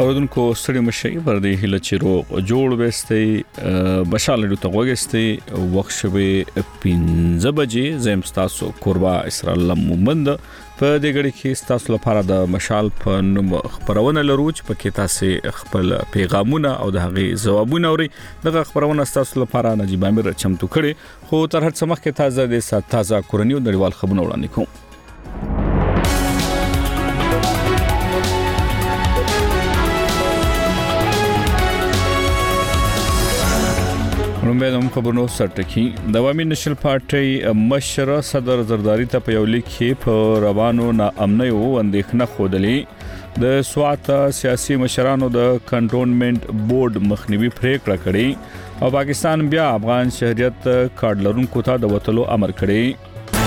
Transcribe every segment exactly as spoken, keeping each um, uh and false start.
اوردونکو ستړي مشي پر دې هله چې روغ جوړ وستي بشاله ته وګستي وخت شوه پنځه بجې زم تاسو قربا اسرائیل مومند په دې غړي کې تاسو لپاره د مشال په نوم خبرونه لرو چې پکې تاسو خپل پیغامونه او د هغه ځوابونه اوري دغه خبرونه تاسو لپاره نجيب امیر چمتو کړي خو تر هڅه مخکې تازه د سات تازه کورنیو نړیوال خبرونه وړاندې کوم. رومبه خبرونو سرټکی د عوامي نېشنل پارټي مشر صدر زرداری ته په یو لیک کې په روانو ناامنۍ او اندېښنه خوده د سوات سیاسي مشرانو د کنټرولمنت بورډ مخنیوي پریکړه کړې او پاکستان بیا افغان شهريت کارت لرونکو ته د وټلو امر کړی.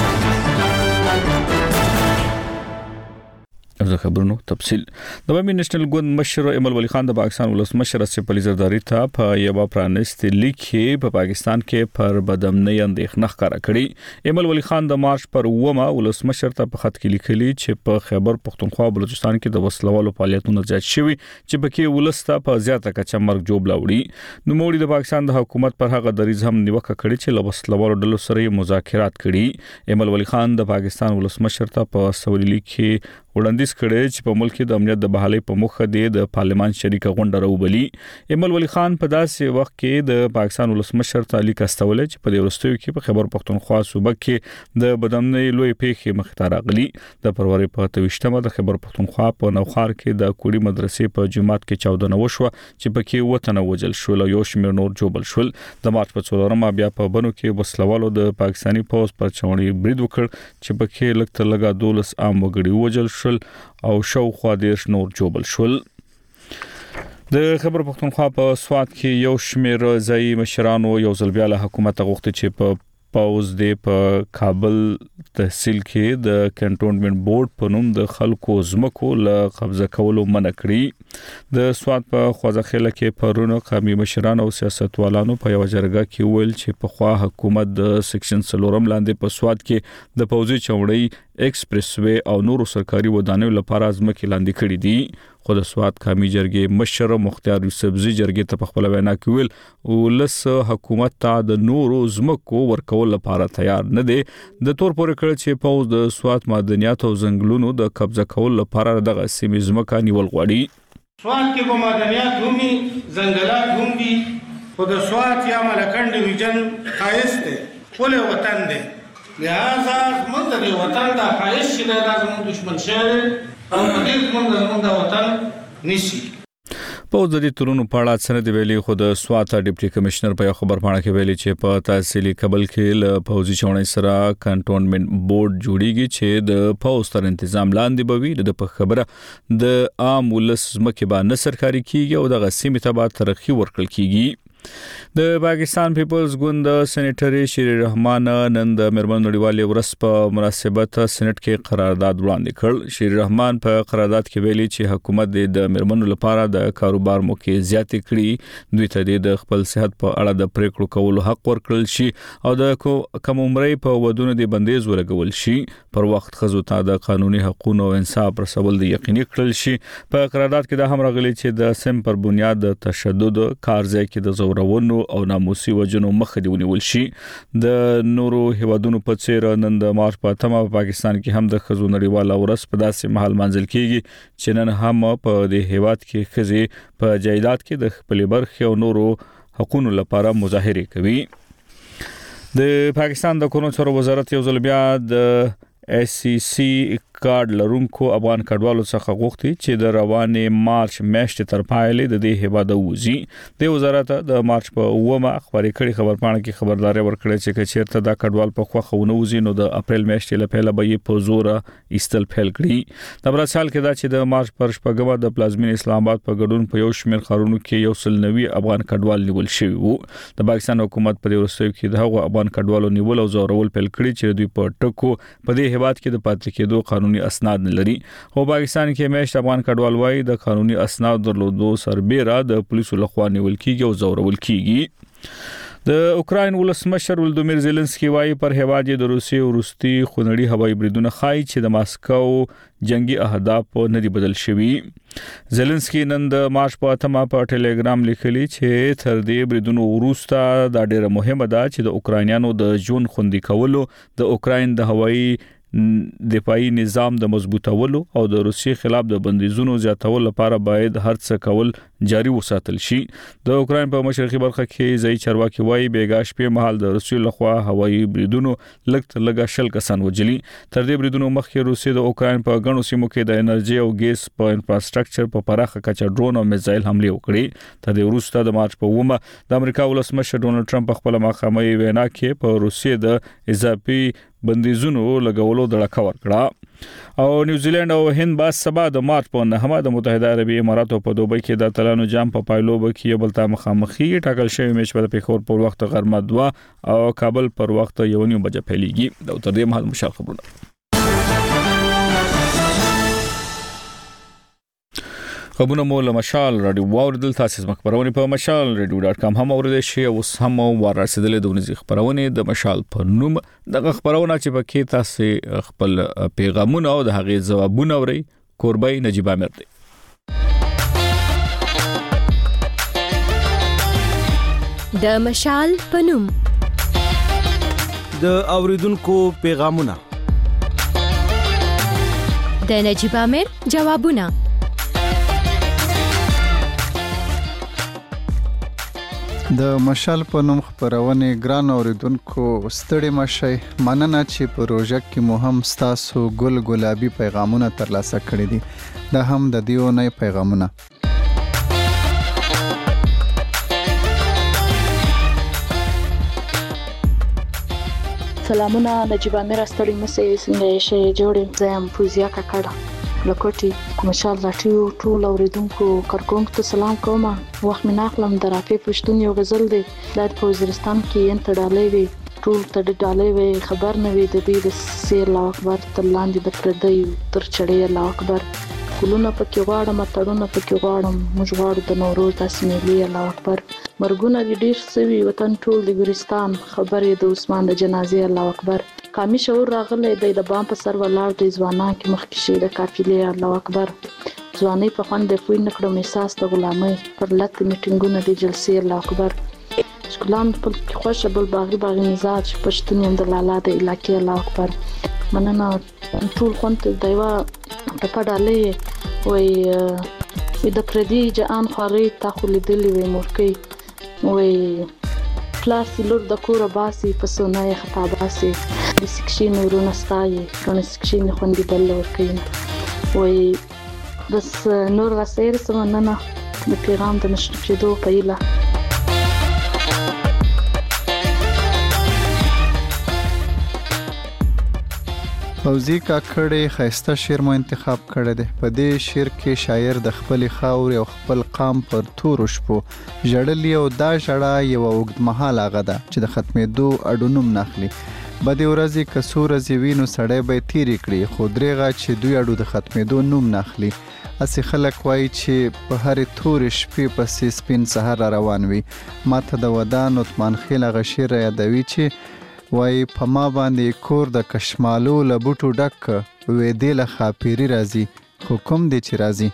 د خبرونو تفصيل د عوامي نېشنل ګوند مشر ایمل ولی خان د پاکستان ولس مشر اسف علي زرداری ته په یو پرانست لیک کې په پاکستان کې پر بدامنۍ اندېښنه ښکارا کړې. ایمل ولی خان د مارچ پر اومه ولس مشر ته په خط کې لیکلي چې په خیبر پختونخوا بلوچستان کې د وسلوالو فعالیتونو زیات شوي چې پکې ولسته په زیاته کچه مرګ جوړ لاوړي. نو موږ د پاکستان د حکومت پر هغه دریځ هم نیوکه کړې چې له وسلوالو ډلو سره مذاکرات کړي. ایمل ولی خان د پاکستان ولس مشر ته په سوال لیک کې وړاندیز کړی چې په ملک کې د امنیت د بحالۍ په مخه د پارلمان شریکه غونډه راوبلي. ایمل ولی خان په داسې وخت کې د پاکستان ولس مشر ته لیک استول چې په دې ورستیو کې په خیبر پختونخوا صوبه کې د بدامنۍ لوی پیښې مخ ته راغلي. د فروری په تویشتمه د خیبر پختونخوا په نوخار کې د کوړی مدرسې په جماعت کې چاودنه وشوه چې پکې وطن وجل شو او یو شمېر نور جوبل شول. د مارچ په څلورمه بیا په بنو کې وسلوالو د پاکستاني پوز پر چوڼي برید وکړ چې پکې لکه لګا دولس عام وګړي وجل شول او شاوخوا دیش نور جوبل شول. د خبر پختونخوا په سوات کې یو شمېر ځای مشرانو یو ځل بیا له حکومت غوښتي چې په پاوز دی په کابل تحصیل کې د کنټرولمنت بورډ په نوم د خلکو زمکو له قبضه کولو منع کړی. د سوات په خوځخېله کې پرونو قومي مشرانو او سیاستوالانو په یو جرګه کې ویل چې په خوا حکومت د سیکشن څلورم لاندې په سوات کې د پوزي چوڼۍ ایکسپریس وې او نورو سرکاري ودانیو لپاره ځمکې لاندې کړې دي. خو د سوات قومي جرګې مشر مختار یوسفزي جرګې ته په خپل وینا کې ویل ولس حکومت ته د نورو ځمکو ورکول لپاره تیار نه دی. د تور پورې کړ چې پوز د سوات معدنیات او ځنګلونو د قبضه کول لپاره دغه سیمې ځمکه نیول غواړي. سوات کې کوم معدنیات هم دي ځنګلات هم دي خو د سوات یا ملکنډ ریجن خایس دی خپل وطن دی لہذا موږ د وطن د خایس چې د لازم دشمن شهر او دې موږ د وطن نشي. په ځدی ترونو پاړه سره دی ویلي خو د سوات ډیپټي کمشنر په خبر پاڼه کې ویلي چې په تحصیلي کابل کې له پوزي چوڼۍ سره کنټرولمنت بورډ جوړیږي چې د پوز تر تنظیم لاندې بوي. د په خبره د عام ولس مکه با نه سرکاري کیږي او د غسیمه تبع ترقی ورکړل کیږي. د پاکستان پیپلز ګوند سېنیټر شیر رحمان نن د مرمن نړیوالې ورځ په مناسبت سېنات کې قرارداد وړاندې کړ. شیر رحمان په قرارداد کې ویلي چې حکومت د مرمنو لپاره د کاروبار موقع زیات کړي دوی ته د خپل صحت په اړه د پریکړو کولو حق ورکړل شي او د کم عمرۍ په ودونو د بندیز ولګول شي. پر وخت خزو ته د قانوني حقوقو او انصاف پر سبل د یقیني کړل شي. په قرارداد کې دا هم راغلي چې د سم پر بنیاد د تشدد کارځای کې د زورونو او ناموسي وجنو مخه دی ونیول شي. د نورو هیوادونو په څیر نن د مارچ په اتمه په پاکستان کې هم د خزو نړیواله ورځ په داسې محل منځل کیږي چې نن هم په دې هیواد کې خزي په جایداد کې د خپل برخه او نورو حقوقو لپاره مظاهره کوي. د پاکستان د کورونو چارو وزارت یو ځل بیا د اس سی سی کارت لرونکو افغان کډوالو څخه غوښتي چې د روانې مارچ میاشتې تر پایلې د دې هیواد وځي. د وزارت د مارچ په اومه خبرې کړي خبر پاڼه کې خبرداري ورکړه چې چیرته د کډوال په خوخه ونه وځي نو د اپریل میاشتې لپاره به په زور ایستل فعال کړي. د برسال کې دا چې د مارچ پر شپږمه د پلازمین اسلام آباد په ګډون په یو شمېر خارونو کې یو سل نوي افغان کډوال نیول شوی وو. د پاکستان حکومت په دې ورستیو کې دغه افغان کډوالو نیول او زورول فعال کړي چې دوی په ټکو په دې هیواد کې د پاتې کېدو قانوني اسناد نه لري. خو پاکستان کې میاشت افغان کډوال وای د قانوني اسناد درلودو سربېره د پولیسو لخوا نیول کیږي او زورول کیږي. د اوکراین ولسمشر ولودمیر زيلنسکي وايي پر هواد د روسي وروستي خونړي هوایي بریدونه خای چې د ماسکو جنگي اهداف نه دي بدل شوي. زيلنسکي نن د مارچ په اتمه په ټلګرام لیکلي چې تر دې بریدونو وروسته دا ډیره مهمه ده چې د اوکرانیانو د ژوند خوندي کولو، د اوکراین د هوایي دفاعي نظام د مضبوطولو او د روسي خلاف د بندیزونو زیاتولو لپاره باید هر څه کول جاري وساتل شي. د اوکراین په مشرقي برخه کې ځای چارواکي وایي بیګا شپې مهال د روسي لخوا هوایي بریدونو لږ لږه شل کسان وجلي. تر دې بریدونو مخکې روسي د اوکراین په غنو سیمو کې د انرژي او ګیس په انفراستراکچر په پراخه کچه ډرون او میزایل حمله وکړي. تر دې وروسته د مارچ په اومه د امریکا ولسمشر ډونالد ټرمپ په خپل مخامخ وینا کې په روسي د اضافي بندیزونو لګولو دړه ورکړه. او نیوزیلند او هند با سبا د مارچ په نهمه د متحده عربي اماراتو په دوبۍ کې د اتلانو جام په پایلو کې یو بل ته مخامخي ټاکل شوی میچ په پیښور په وخت غرمه دوه او کابل پر وخت یو نیم بجې پیلېږي. د تر دې مهال مشال خبرونه خبرونه مو له مشال رادیو واوردل. تاسو زموږ خبرونه په مشال رادیو ډاټ کام هم اوریدئ شئ او هم ورسېدلې د ونځي خبرونه د مشال په نوم د خبرونه چې پکې تاسو خپل پیغامونه او د هغې ځوابونه اورئ. کوربای نجیب امیر دی. د مشال په نوم د اوریدونکو پیغامونه، د نجیب امیر جوابونه. د مشال په نوم خبرونه ګران اوریدونکو ستړي مشي مننه چې په پروژه کې مو هم تاسو ګل ګلابي پیغامونه ترلاسه کړی دي. دا هم د دیو نه پیغامونه. سلامونه نجیب امیر ستړي مشه څنګه شي جوړ زم فوزیا کاکړه لکوټي مشال راټیو ټول اوریدونکو کارکونکو ته سلام کوم. وخت مې ناخلم د رافي پښتون یو غزل دی د وزیرستان کې انت ډالې وي ټول ته ډالې وي خبر نه وي د دې د سیر الله اکبر تر لاندې د پردی تر چړې الله اکبر کولونه پکې غواړم تړونه پکې غواړم موږ غواړو د نوروز د سیمېلي الله اکبر مرګونه دې ډیر سوي وطن ټول د ګورستان خبرې د عثمان د جنازې الله اکبر قامي شعور راغلی دی د بام په سر ولاړ د ځوانان کې مخکې شي د قافلې الله اکبر ځواني په خوند د فوی نکړم احساس د غلامۍ پر لټ میټینګونه د جلسې الله اکبر شکلان په خوشه بل باغی باغی مزاج پښتون يم د لالا د علاقې الله اکبر مننه ټول خوند دیوا په پډالې وي د پردي جان خوري تا خو لیدلې وي مورکي وي پلاس لور د کور باسي په سونای خطا باسي د سکشي نورونه ستایي کنه سکشي نه خوندي بل ورکې وي بس نور راسیر سمننه د پیغام د نشر کېدو په ایله. فوزي کاکړې خیسته شعر مو انتخاب کړی دی. په دې شعر کې شاعر د خپل خاورې او خپل قام پر تورو شپو ژړلي او دا ژړا یو اوږدمهاله هغه ده چې د ختمېدو اډونوم نه اخلي. بدې ورځې که څو ورځې وي نو سړی به یې تېرې کړي خو درېغه چې دوی اډو د ختمېدو نوم نه اخلي. هسې خلک وایي چې په هرې تورې شپې پسې سپین سهار را روان وي. ما ته د ودان عثمان خیل هغه شعر یادوي چې وای په ما باندې کور د کشمالو له بوټو ډک وې دې له خاپيري راځي خو کوم دی چې راځي.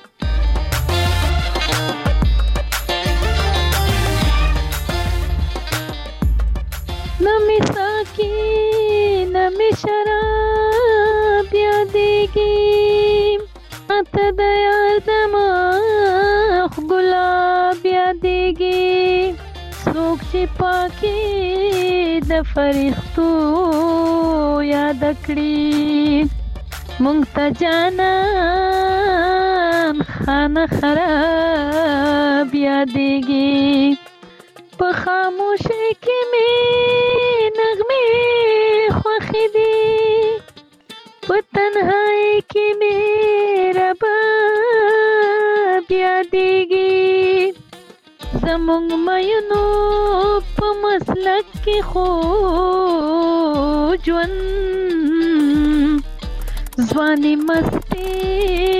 نمی ساکی نمی شراب یادیگی اتا دیار دماغ گلاب یادیگی سوک چی پاکی د فرښتو یاد کړی مونږ ته جانان خانه خراب یادېږي په خاموشۍ کې مې نغمې خوښې دي په تنهایۍ کې مې رباب یادېږي زمونږ مینو په مسلک کې خو ژوند ځواني مستي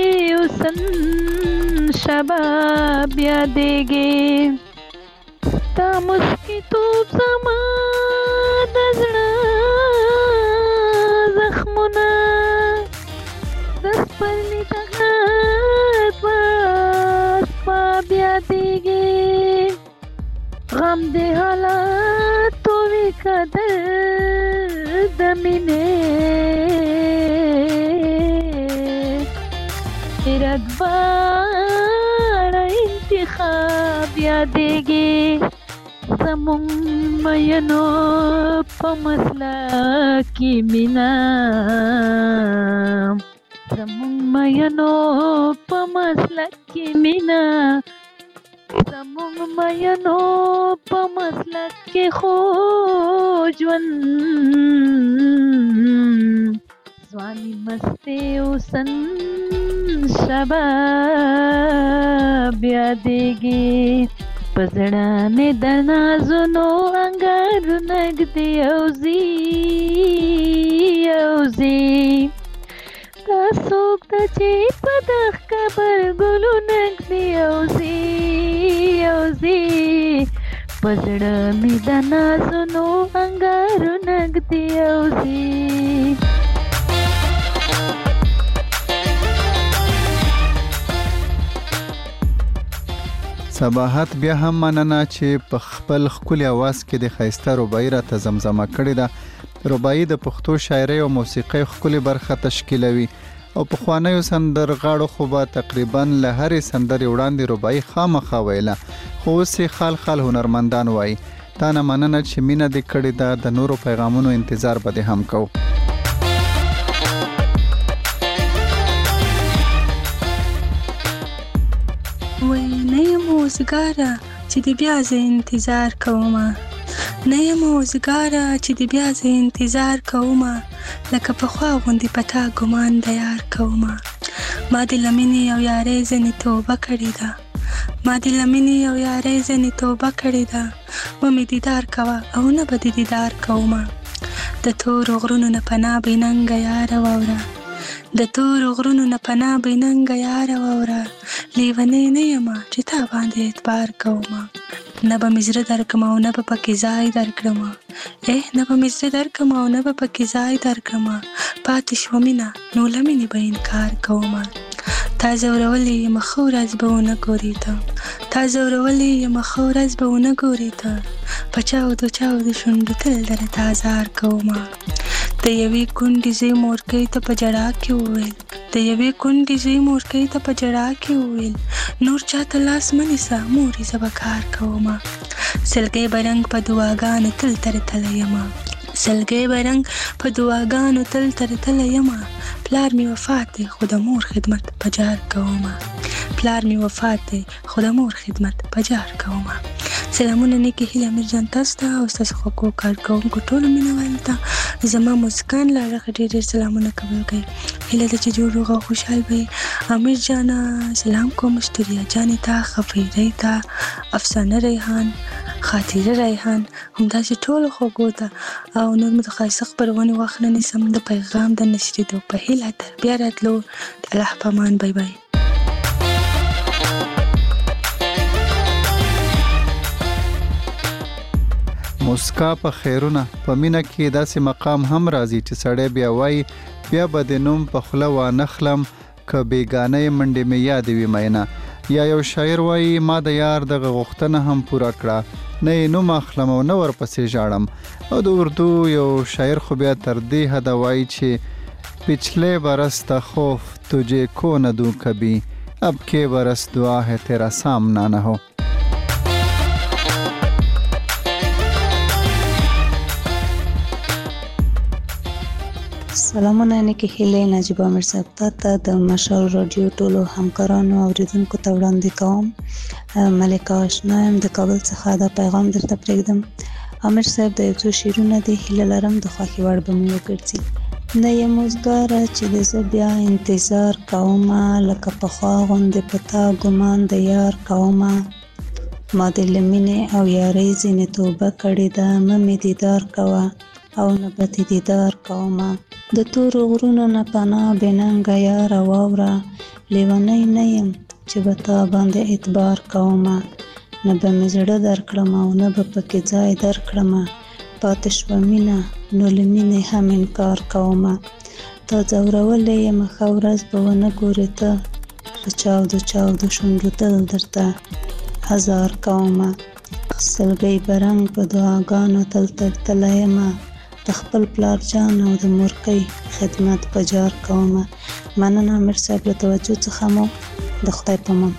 حسن شباب یادېږي ستا مسکی توب زما د زړه زخمونه د سپرلي دغه دوه سپا بیا دیږي غم د حالاتو وي که درد د مینې رګباړه انتخاب یادېږي زمونږ مینو په مسله کې مینا زمونږ مینو په مسله کې مینا زمونږ مینو په مسله کې خو ژوند ځواني مستي اوسن شباب یادېږي په زړه مې د نازونو انګارونه ږدي اوځي اوځي دا څوک ده چې په دغ کبر ګلونه ږدي اوځي اوځي په زړه مې د نازونو انګارونه ږدي اوځي صباحت بیا هم مننه چې په خپل ښکلي اواز کې د ښایسته رباعي راته زمزمه کړې ده. رباعي د پښتو شاعرۍ او موسیقۍ ښکلې برخه تشکیلوي او پخوانیو سندرغاړو خو به تقریبا له هرې سندرې وړاندې رباعي خامخا ویله، خو اوس یې خال خال هنرمندان وایي. تا نه مننه چې مینه دې کړې ده، د نورو پیغامونو انتظار به دې هم کوو. وای نه یم اوزګاره چې د بیا زه انتظار کومه، نه یم اوزګاره چې د بیا زه انتظار کومه، لکه پخوا غوندې په تا ګمان د یار کومه. ما د لمنې او یارۍ ځنې توبه کړې ده، ما د لمنې او یارۍ ځنې توبه کړې ده، ومې دیدار کوه او نه به د دیدار کومه. د تورو غرونو نه پناه بې ننګه یاره واوره، د تورو غرونو نه پناه بې ننګه یاره واوره، لیونۍ نه یمه چې تا باندې اعتبار کومه. نه به مې زړه درکړم او نه به پکې ځای درکړمه، اه نه به مې زړه درکړم او نه به پکې ځای درکړمه. پاتې شوه مینه نو له مینې به انکار کومه. تا ځورولې یم ښه ورځ به ونه ګورې ته، تا ځورولې یم ښه ورځ به ونه ګورې ته، په چاودو چاودو شونډو تل درته ازار کومه. د یوې کونډې زوی مورکۍ ته په ژړا کې وویل، د یوې کونډې زوی مورکۍ ته په ژړا کې وویل، نور چاته لاس مه نیسه مورې زه به کار کومه. سلګۍ به رنګ په دعاګانو تل تر تله یمه، سلګۍ به رنګ په دعاګانو تل تر تله یمه. پلار مې وفات دی خو د مور خدمت په جار کومه، پلار مې وفات دی خو د مور خدمت په جار کومه. سلامونه نیکې هیلې امیر جان تاسو ته او ستاسو خوږو کارکوونکو ټولو مینوالو ته زما موسکان لاره ډېر ډېر سلامونه قبول کړئ. هیله ده چې جوړ روغ او خوشحال به یې. امیر جانه سلام کوم، شتوریا جانې ته، خفیرۍ ته، افسانه ریحان، خاطره ریحان، همداسې ټولو خوږو ته او نور مو د ښایسته خپرونې وخت نه نیسم. د پیغام د نشرېدو په هیله تر بیا راتلو، د الله په امان، بای بای. مسکا په خیرونه په مینه کې داسې مقام هم راځي چې سړی بیا وایي بیا به د نوم په خوله وانخلم که بیګانه منډې مې یادې وي میینه. یا یو شاعر وایي ما د یار دغه غوښتنه هم پوره کړه، نه یې نوم اخلم او نه ورپسې ژاړم. او د اردو یو شاعر خو بیا تر دې حده وایي چې پچھلے برس تا خوف تجھے کو نہ دوں کبھی، اب کے برس دعا ہے تیرا سامنا نہ ہو. سلامونه نیکې هیلې نجیب امیر صاحب ته د مشال رادیو ټولو همکارانو او اوریدونکو ته وړاندې کوم. ملکه آشنا یم د کابل څخه دا پیغام درته پرېږدم. امیر صاحب د یو څو شعرونه دي، هیله لرم د خوښې وړ به مې وګرځي. نه یم اوزګاره چې د زه بیا انتظار کومه، لکه پخوا غوندې په تا ګمان د یار کومه. ما د له مینې او یارۍ ځینې توبه کړې ده، مه مې دیدار کوه او نه به دې دیدار کومه. د تورو غرونو نه پناه بې ننګه یاره واوره، لیونۍ نه یم چې به تا باندې اعتبار کومه. نه به مې زړه درکړم او نه به پکې ځای درکړم، پاتې شوه مینه نو له مینې هم انکار کومه. تا ځورولی یم ښه ورځ به ونه ګورې ته، په چاودو چاودو شونډو تل درته هزار کومه. سلګۍ به رنګ په دعاګانو تل تللی یمه، د خپل پلار جان او د مورکۍ خدمت په جار کومه. مننه امیر صاحب له توجه څخه مو د خدای په امان.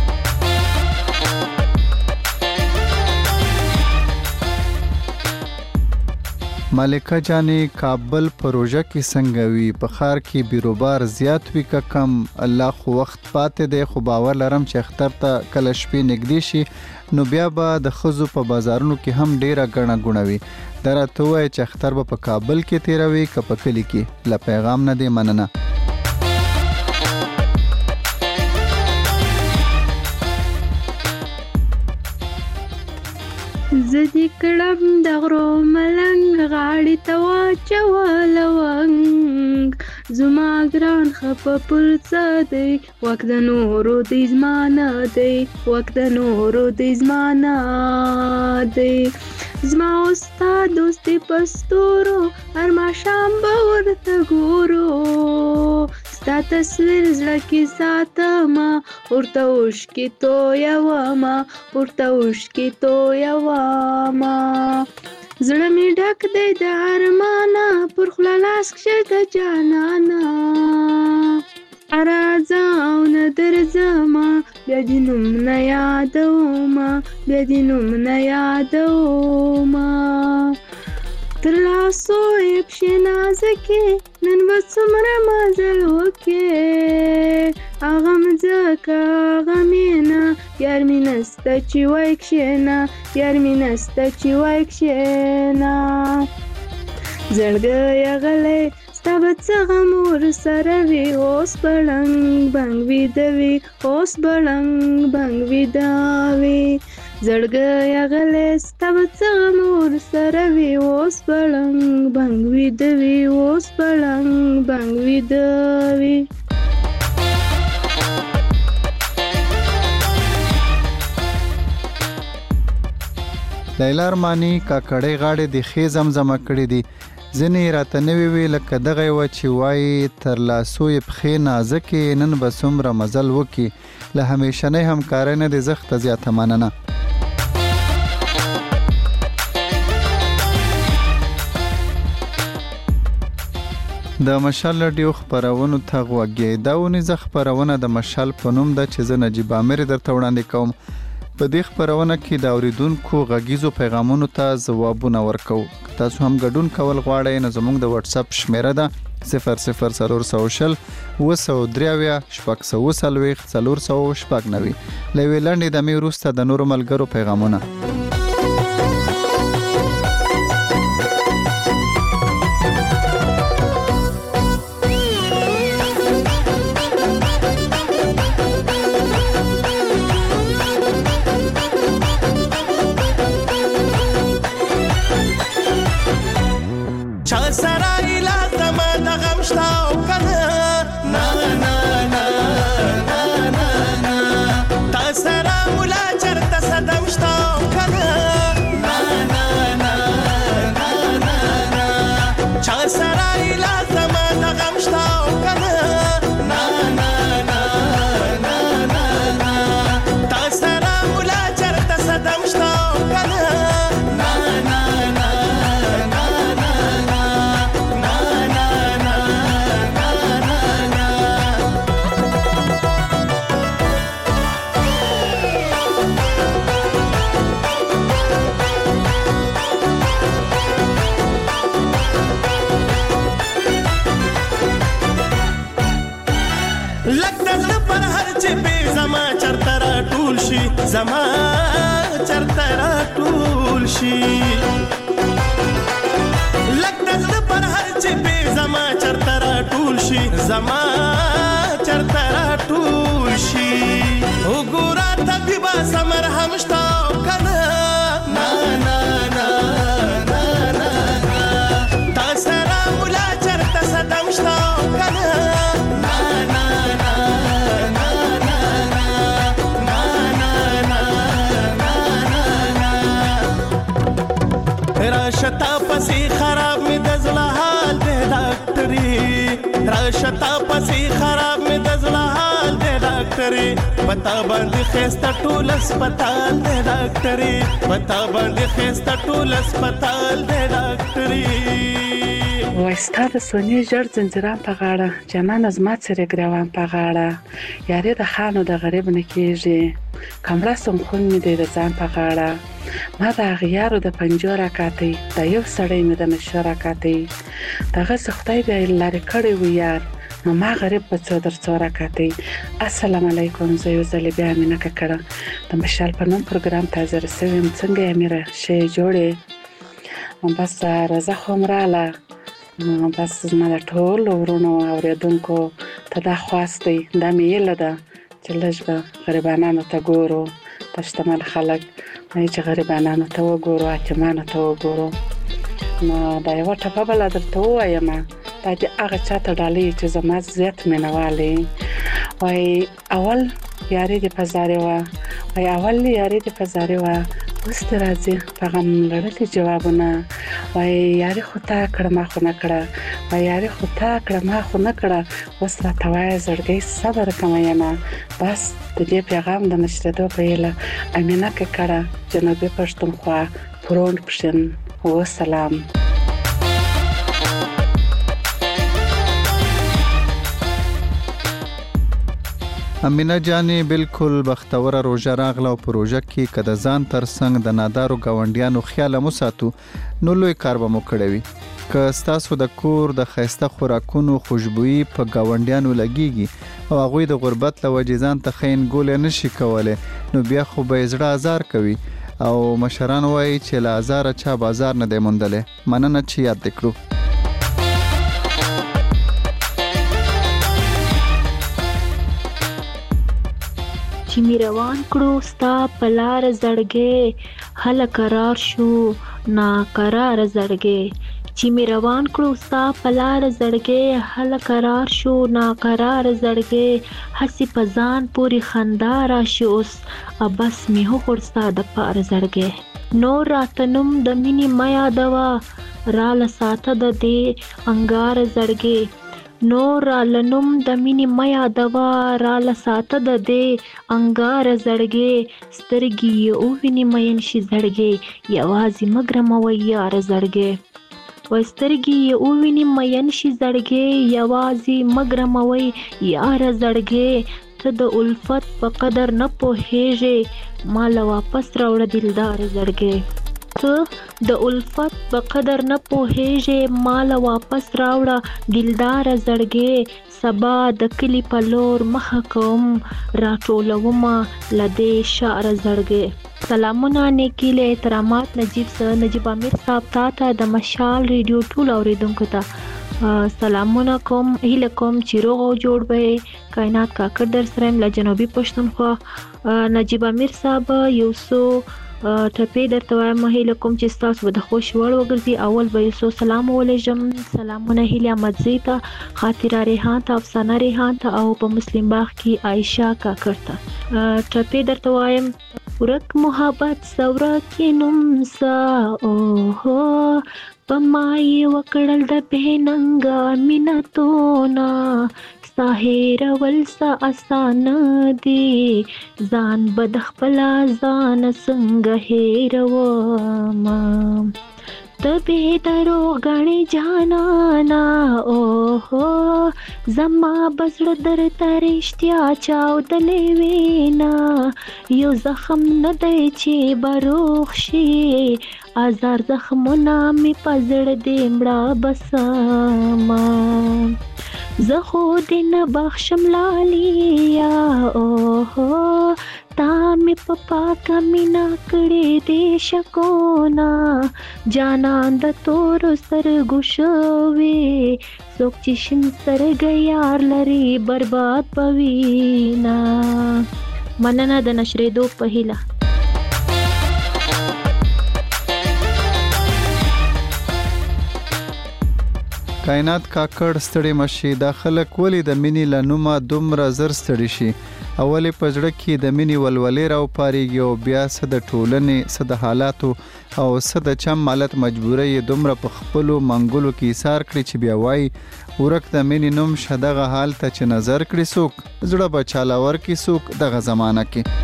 ملکه جانې کابل پروژه کې څنګه وي؟ په ښار کې بیروبار زیات وي که کم؟ الله خو وخت پاتې دی، خو باور لرم چې اختر ته کله شپې نږدې شي نو بیا به د ښځو په بازارونو کې هم ډیره ګڼه ګوڼه وي. دا راته ووایه چې اختر به په کابل کې تیروي که په کلي کې؟ له پیغام نه دی مننه. زه دې کړم د غرو ملنګ، غاړې ته واچوه لونګ، زما ګران خفه پر څه دی، واک د نورو دی زما نه دی، واک د نورو دی زما نه دی. زما او ستا دوستي په ستورو، هر ماښام به ورته ګورو، ستا تصویر زړه کې ساتمه، ورته اوښکې تویومه، ورته اوښکې تویومه. زړه مې ډک دی د ارمانه، پر خوله لاس کښې د جانانه، راځه او نه درځمه، بیا دې نوم نه یادومه، بیا دې نوم نه یادومه. تر لاسو یې پښې نازکې، نن به څومره مزل وکې، هغه مځکه هغه مینه، یار مې نسته چې وای کښېنه، یار مې نسته چې وای کښېنه. زړګیه غلی ستا به څه غم ورسره وي، اوس به ړنګ بنګ ویده وي، اوس به ړنګ بنګ ویده وي. زړګیه غلی ستا به څه غم ورسره وي، اوس به ړنګ بنګ ویده وي، اوس به ړنګ بنګ ویده وي. لیلا ارماني کاکړۍ غاړې د ښې زمزمه کړې دي، ځینې راته نوې وي لکه دغه یوه چې وایي تر لاسو یې پښې نازکې، نن به څومره مزل وکړي. له همیشنۍ همکارۍ نه دې زښته زیاته مننه. د مشال رادیو خپرونو ته غوږ یې. دا اونیزه خپرونه د مشال په نوم ده چې زه نجیب عامر درته وړاندې کوم. په دې خپرونه کې د اوریدونکو غږیزو پیغامونو ته ځوابونه ورکوو. که تاسو هم ګډون کول غواړئ نو زموږ د واتس اپ شمیره ده صفر صفر څلور سوه شل اووه سوه درې اویا شپږ سوه څلوېښت څلور سوه شپږ نوي. له یوې لنډې دمې وروسته د نورو ملګرو پیغامونه. زما چرته راټول شي لکه زړه پر هر چې به زما چرته راټول شي زما چرته راټول شي وګوره طبيبه سمر همشتا کنه نا نا نا نا نا تاسو را مولا چرته صدمشتا کنه نا نا نا نا نا نا نا نا شتا پسې خراب مې د زړه حال دی ډاکټرې پتا باندې خسته ټول هسپتال دی ډاکټرې پتا باندې خسته ټول هسپتال دی ډاکټرې وایستا د سونی جړ زنجیران په غاړه جانان زما څرې ګروان په غاړه یاري د خانو د غریب نه کیږي کمره سم خون مې دی د ځان په غاړه ما د غیارو د پنجو راکاتې د یو سړی مې د نشو راکاتې دغه خدای بیا لارې کړی و یار نو ما غریب په څو در څو راکاتې السلام علیکم زه یو ځل بیا مینه کړه د مشال په نوم پروګرام ته حاضر شوم څنګه یې میره شی جوړې بس رضا خو مراله بس زما د ټولو ورونو اورېدونکو ته دا خواست دی دا مې یله ده چې لږ به غریبانانو ته ګورو ته شتمن خلک چې غریبانانو ته وګورو حاکمانو ته وګورو نو دا یوه ټپه بله درته ووایم دا د هغه چا ته ډالۍ چې زما زیات مینهوال وایي اول یاري دې په زارې وه وایي اول یاري دې په زارې وه اوس دې راځي په غم لړلي جوابونه وایي یاري خو تا کړه ما خو نه کړه وایي یاري خو تا کړه ما خو نه کړه اوس راته وایه زړګۍ صبر کومه یمه بس د دې پیغام د نشرېدو په هیله امینه ککړه جنوبي پښتونخوا پروند پښین وسلام امینه جانې بالکل بختوره روژه راغله او په روژه کې که د ځان تر څنګ د نادارو ګاونډیانو خیال مو ساتو نو لوی کار به مو کړی وي که ستاسو د کور د ښایسته خوراکونو خوشبويي په ګاونډیانو لګیږي او هغوی د غربت له وجې ځان ته ښه انګولی نشي کولی نو بیا خو به یې زړه ازار کوي او مشران وایي چې له ازاره چا بازار نه دی موندلی مننه چې یاد دې کړو چې می روان کړو ستا په لار زړګې هله قرار شو ناقرار زړګې چې می روان کړو ستا په لار زړګې هله قرار شو ناقرار زړګې هسې په ځان پورې خندا راشي اوس بس می هوخوړ ستا د پار زړګې نور راته نوم د مینې مه یادوه راله ساته د دې انګار زړګې نور راله نوم د مینې مه یادوه راله ساته د دې انګار زړګې سترګې یې ووینې مین شي زړګې یوازې مه ګرموئ یار زړګې وایي سترګې یې ووینې مین شي زړګې یوازې مه ګرموئ یار زړګې ته د الفت په قدر نه پوهېږې ماله واپس راوړه دلدار زړګې ته د الفت په قدر نه پوهېږې ماله واپس راوړه دلدار زړګې سبا د کلي په لور مخه کوم راټولومه له دې شعر زړګې سلامونه نیکیله احترامات نجیب سر نجیب امیر صاحب تا ته د مشال ریډیو ټول اوریدونکو ته سلامونه کوم هیله کوم چې روغ او جوړ به کائنات کاکړ در سره له جنوبي پښتونخوا نجیب امیر صاحب یو څو ټپې درته وایم هیله کوم چې ستاسو به د خوښ وړ وګرځي اول به یو څو سلام ولیږم سلامونه هیله احمدزي ته خاطره ریحان ته افسانه ریحان ته او په مسلم باغ کې عایشه کاکړ ته ټپې درته وایم ورک محبت سورک نوم سا اوهو پمای وکړل د بهننګ مینتونا ساهر ولسا آسان دی ځان بد خپل ځان څنګه هیروما تبه درو غني جانانا اوهو زما بزړه در ترشتیا چاو دلې وینا یو زخم نه دی چې بروخ شي ازار زخمونه می پزړه دې مړه بسما زه خو دې نه بخشم لالیا اوهو تا می په پاکه مینا کړې دې شکونا جانان د تور سترګو شوې څوک چې شین سترګې یار لري برباد پوینا مننه د نشریدو په هیله کائنات کاکړ ستړي مشي دا خلک ولې د مینې له نومه دومره زر ستړي شي اولې په زړه کې د مینې ولولې راوپارېږي او بیا څه د ټولنې څه د حالاتو او څه د چم مالت مجبوره یې دومره په خپلو منګلو کې ایثار کړي چې بیا وایي ورک د مینې نوم شه دغه حال ته چې نظر کړي څوک زړه به چاله ورکړي څوک دغه زمانه کې.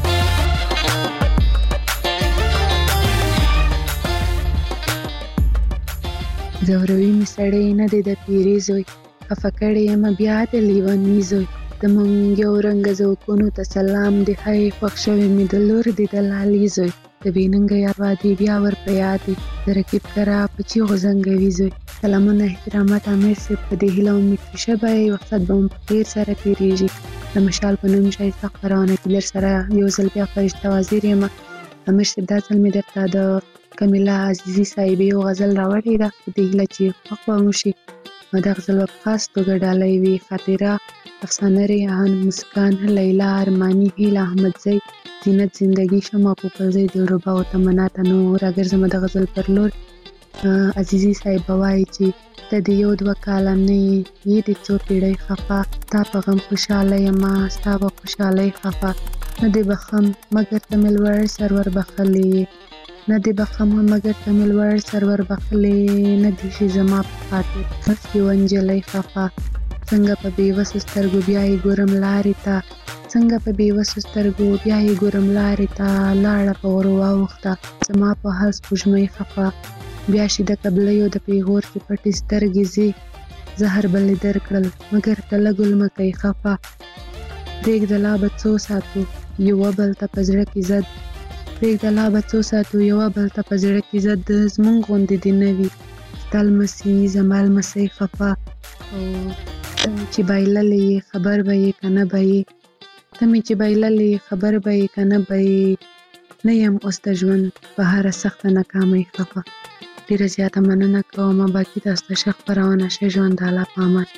زوروي می سړی نه دی د پیری زوی خفه کړی یم بیا د لیوني زوی د مونږ یو رنګ زوکونو ته سلام دی هی خوښ شوی می د لور دی د لالي زوی د بیننګ یاروا دی بیا ور په یاد دی د رکیب کرا په چی غزنګوي زوی سلامونه احترامات امیر سي په دې هیله امید شبه وخت به په خیر سره تیریږي د مشال په نوم شای سفرانه کې در سره یو ځل بیا فرشته وزیر یم امیر سي دا ځل می درته د کمیلا عزیزی صاحبې یو غزل راوړې ده په دې هیله چې خوښ به مو شي نو دا غزل په خاص توګه ډالۍ وي خاطره افسانه ریحان مسکان لیلا ارمانی هیله احمدزی زینت زندگی شما پوپلزی دلربا او تمنا تنو راګرځم د غزل پر لور عزیزی صاحب وایي چې ته د یو دوه کاله نه یې د څو پیړۍ خفه ستا په غم خوشحاله یمه ستا په خوشحالۍ خفه نه دې بخم مګر ته مې لوړ سرور بخلې نه دی بخم مگر ته مې لوړ سرور بخلې نه دی شي زما په خاطر مخکې ونجلۍ خفه څنګه په بېوسو سترګو بیا یې ګورم لارې ته څنګه په بېوسو سترګو بیا یې ګورم لارې ته لاړه په غرو واوښته زما په حال سپوږمۍ خفه بیا شي د قبلیو د پیغور کې پټې سترګې ځي زهر بلې درکړل مګر ته لږ لمکی خفه پرېږده لا به څو ساتو یوه بل ته په زړه کې زد پرېږده لا به څو ساتو یوه بل ته په زړه کې زد زمونږ غوندې دې نه وي ستا لمسي زما لمسی خفه او ته مې چې بایللې یې خبر به یې که نه به یې ته مې چې بایللې یې خبر به یې که نه به یې نه یم اوس د ژوند په هره سخته ناکامۍ خفه ډېره زیاته مننه کوم باقي تاسو ته ښه خپرونه ښه ژوند د الله په امان.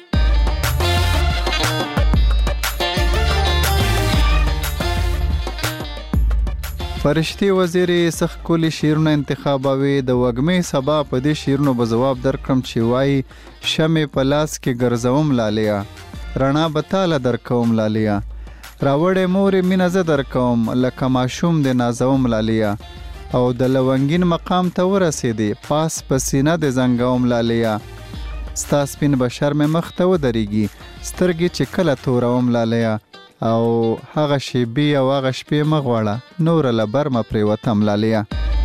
فرشتي وزیرې څه ښکلي شعرونه انتخابوي د وږمې سبا په دې شعرونو به ځواب درکړم چې وایي شمې په لاس کې ګرځوم لالیا رڼا به تاله درکوم لالیا راوړې مورې مینه زه درکوم لکه ماشوم دې نازوم لالیا او د لونګین مقام ته ورسېدې پاس په سینه دې زنګوم لالیا ستا سپین بشر مې مخ ته ودرېږي سترګې چې کله توروم لالیا او هغه شیبې او هغه شپې مه غواړه نوره له بر مه پرېوتم لالیا.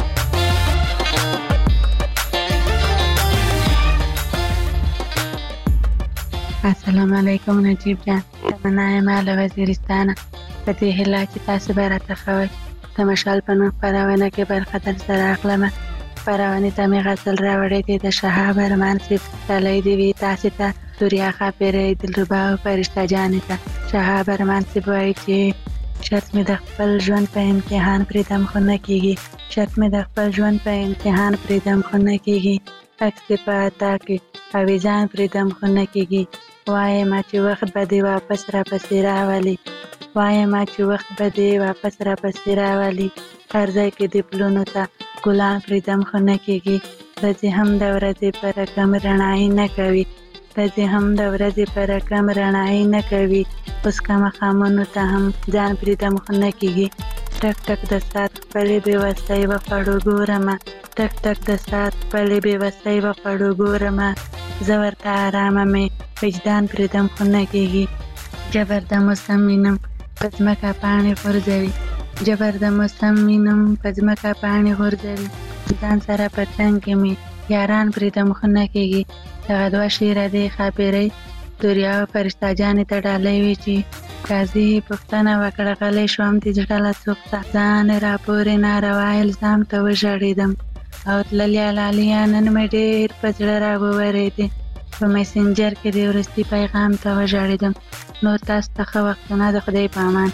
السلام علیکم نجیب جان تمنا یم له وزیرستانه په دې هیله چې تاسو به راته ښه وایئ د مشال په نوم خپرونه کې برخه در سره اخلمه خپرونې ته مې غزل راوړی دی د شهاب ارمان صاحب ډالۍ دې وي تاسې ته دوریا ښاپیرۍ دلربا او فرشته جانې ته شهاب ارمان صاحب وایي چې شرط مې د خپل ژوند په امتحان پرېږدم خو نه کېږي شرط مې د خپل ژوند په امتحان پرېږدم خو نه کېږي عکس دې په عطا کې اویزان پرېږدم خو نه کېږي وایم چې وخت به دې واپس راپسې راولي وایم چې وخت به دې واپس راپسې راولي هر ځای کې دې پلونو ته ګلان پرېږدم خو نه کېږي ورځې هم د ورځې په رقم رڼایي نه کوي ورځې هم د ورځې په رقم رڼایي نه کوي اوس که ماښامونو ته هم ځان پرېږدم خو نه کېږي ټک ټک د ساعت خپلې بېوسۍ وخوړو ګورمه ټک ټک د ساعت خپلې بېوسۍ وخوړو ګورمه زه ورته ارامه مې وجدان پرېږدم خو نه کېږي جبر د موسم وینم په ځمکه پاڼې غورځوي جبر د موسم وینم په ځمکه پاڼې غورځوي ځان سره په څنګ کې مې یاران پرېږدم خو نه کېږي دغه دوه شعره دی ښاپیرۍ دوریا او فرشته جانې ته ډالۍ وي چې قاضي پوښتنه وکړه غلی شوم د زړه له سوخته ځان راپورې ناروا الزام ته وژړېدم او تللې لالیا نن مې ډېر په زړه راوورېدې په میسنجر کې د وروستي پیغام ته وژړېدم نور تاسو ته ښه وختونه د خدای په امان.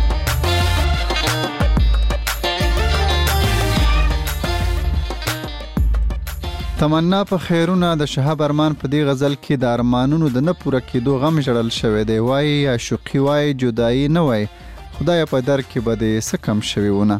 تمنا په خیرونه د شهاب ارمان په دې غزل کې د ارمانونو د نه پوره کېدو غم ژړل شوی دی وایي عاشقي وایي جدایي نه وایي خدایه په در کې به دې څه کم شوي ونه.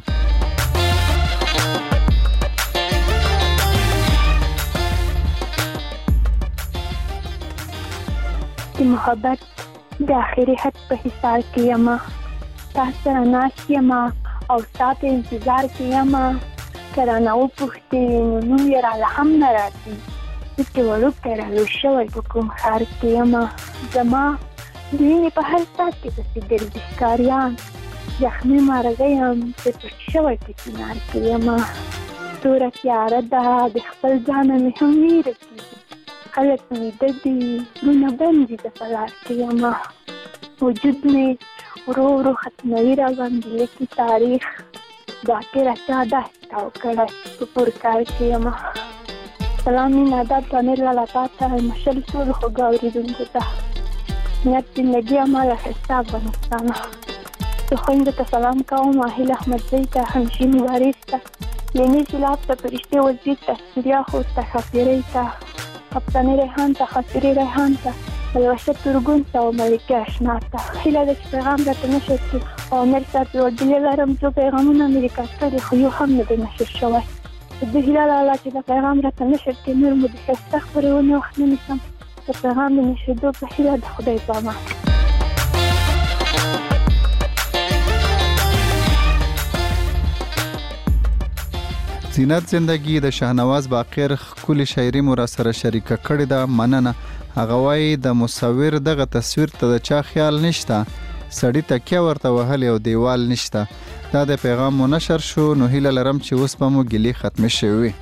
د محبت د اخري حد په حصار کې یم تاسو سره ناست یم او ستا په انتظار کې یم که رانه وپوښتې نو نوم یې راله هم نه راځي زه چې وړوکی رالوی شوی په کوم ښار کې یم زما د وینې په هر ساعت کې پسې ګرځي ښکاریان زخمي مرغه یم چې پټ شوی په چنار کې یم توره تیاره ده د خپل ځانه مې هم ویره کېږي خلک ویده دي زړونه بند دي د په لار کې یم وجود مې ورو ورو ختموي راباندې لیکي تاریخ باقي راچا داسې تاو کړی په پور کار کې یم سلام مینه ادب امیر لالا تا ته مشل ټولو خوږو اورېدونکو ته نیت زندګي اماله ښایسته افغانستانه زه خویندو ته سلام کوم اهیل احمدزی ته همشین وارث ته لیني سیلاب ته فرشتې وزیر ته سوریا خور ته ښاپیرۍ ته کپتاني ریحان ته خاطرې ریحان ته الوشه ترګون ته او ملکې اشنا ته هیله ده چې پیغام راته نشر کړي او امیر صاحب یو ډیلې لرم څو پیغامونه مې ریکارډ کړي خو یو هم نه دی نشر شوی زه هیله لرله چې د پیغام راته نشر کړي نور مو د ښایسته خپرونې وخت نه نیسم د پیغام د نشرېدو په هیله د خدای په امان زینت زندگی د شاهنواز باقر ښکلې شاعري مو را سره شریکه کړې ده مننه هغه وایي د مصور دغه تصویر ته د چا خیال نشته سړی تکیه ورته وهلی او دیوال نشته دا د پیغام مو نشر شو نو هیله لرم چې اوس به مو ګیلې ختمې شوې وي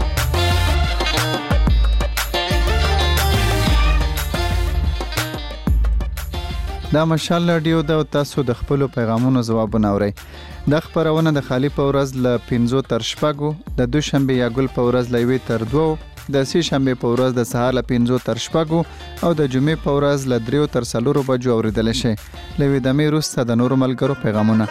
دا مشال رادیو د تاسو د خپل پیغامونو ځوابونه اورئ د خبرونه د خالی په ورځ ل پنځو تر شپږو د دوشنبه یا ګل په ورځ ل یوې تر دوو د سې شنبه په ورځ د سهار ل پنځو تر شپږو او د جمعې په ورځ ل دریو تر څلورو بجو اوریدل شي لوي د مې روسته د نور ملګرو پیغامونه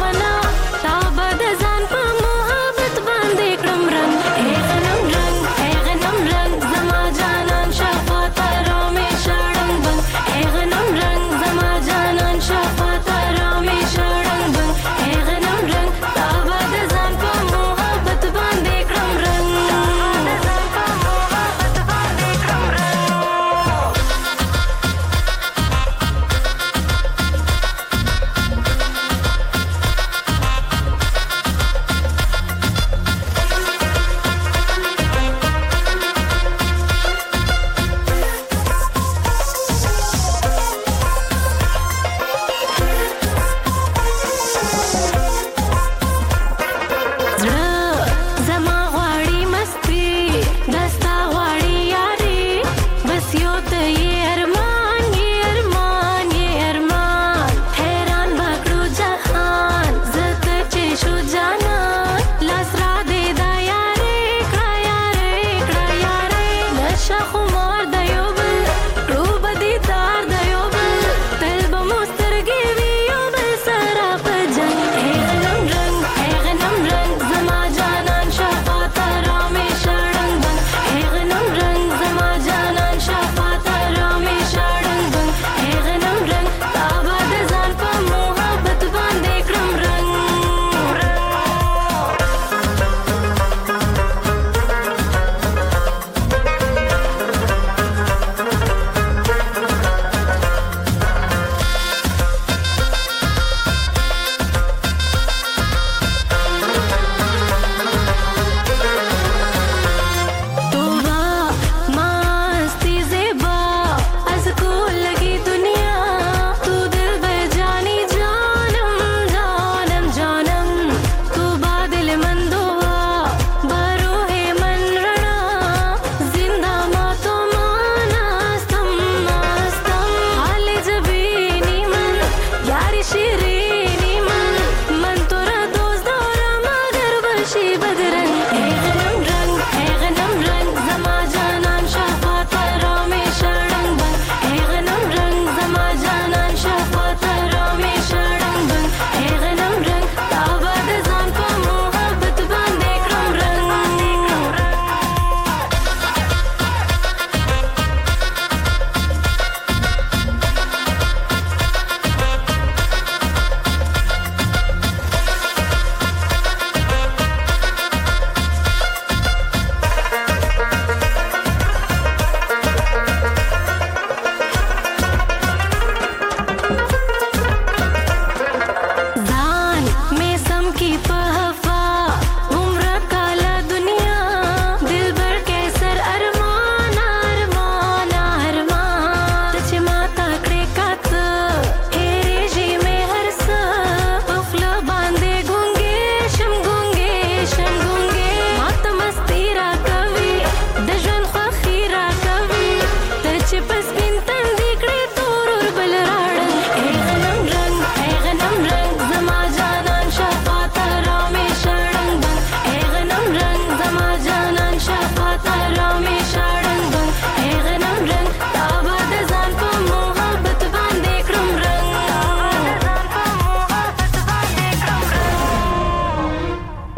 Hey,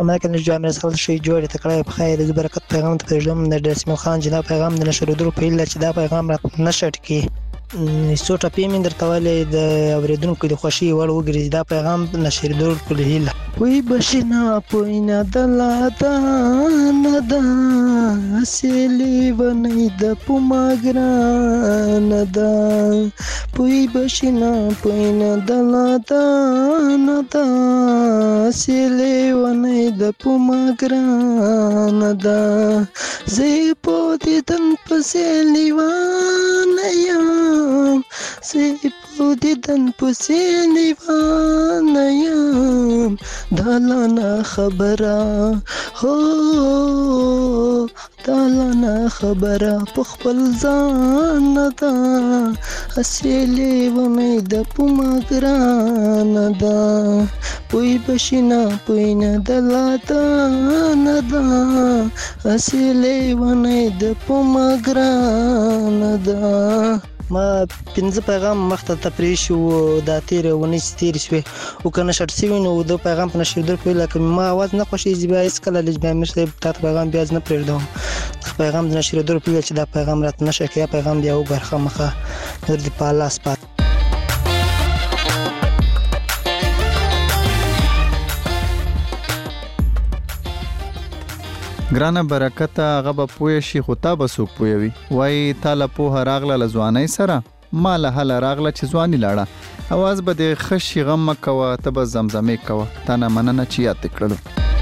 امریکا نش جامع سره شي جوړ تکړه په خیر د برکت پیغام ته پېژنم د رسمي خان جناب پیغام د نشر درو په اله چې دا پیغام را نشټ کی سوټه پیمن درته ولې د اوریدونکو د خوشي وړ وګرځي دا پیغام نشر درو په اله وی بشنا پوینا دلاتا ندا سلی ونی د پماګرا ندا پوی بشنا پوینا دلاتا ندا سلی ونی د پماګرا ندا زی پوتی تن پسلی وانه یم زی پوتی تن پسلی وانه یم دالانا خبره هو دالانا خبره په خپل ځان دا اصلي ومې د پماګران دا پوی بشینا پوی نه دلاتا نه دا اصلي ومې د پماګران دا ما پنځه پیغام مخته تپریش وو دا تیر ونی ستیر شوی او کنه شرط سوي نو د پیغام په نشر در په لکه ما आवाज نه خوشي زیبا اس کله لږ به مې تاسو پیغام بیا نه پرېږدم پیغام د نشر در په چې دا پیغام رات نشه کې پیغام دی او برخه مخه در دی په لاس پات ګرانه برکت هغه به پوه شي خو تا به څوک پوهوي وایي تا له پوهه راغله له ځوانۍ سره ما له هله راغله چې ځواني لاړه اواز به دې ښه شي غم مه کوه ته به زمزمې کوه تا نه مننه چې یاد دې کړلو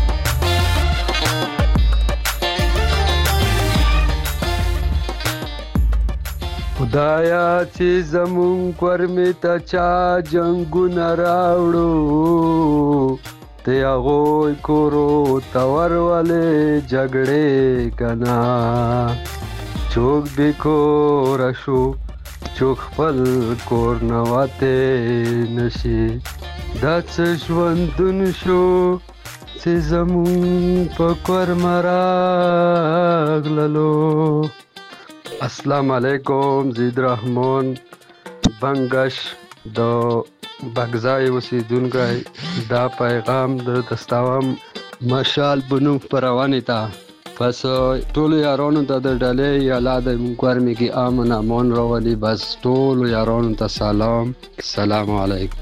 خدایا چې زمون کورمې ته چا جنګونه راوړو ته هغوی کورو ته ورولې جګړې کنا څوک بې کوره شو څوک خپل کور نه وتی نشي دا څه ژوندون شو چې زمون په کورمه راغللو السلام علیکم زید رحمان بنگش د بغزای اوسیدونکی دا پیغام در دستاوم مشال بنو پروانی تا پس ټول یارانو ته د ډلې یالا د مکرمه کې امن امان راولي بس ټول یارانو ته سلام السلام علیکم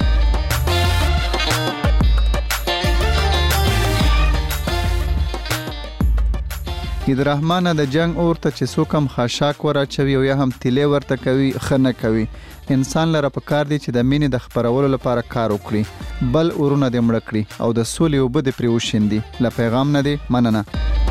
عید رحمانه د جنگ اور ته چې څوک هم خاشاک وراچوي او یا هم تیلې ورته کوي ښه نه کوي انسان لره پکار دی چې د مینې د خپرولو لپاره کار وکړي بل اورونه دې مړه کړي او د سولې اوبه دې پرې وشیندي له پیغام نه دی مننه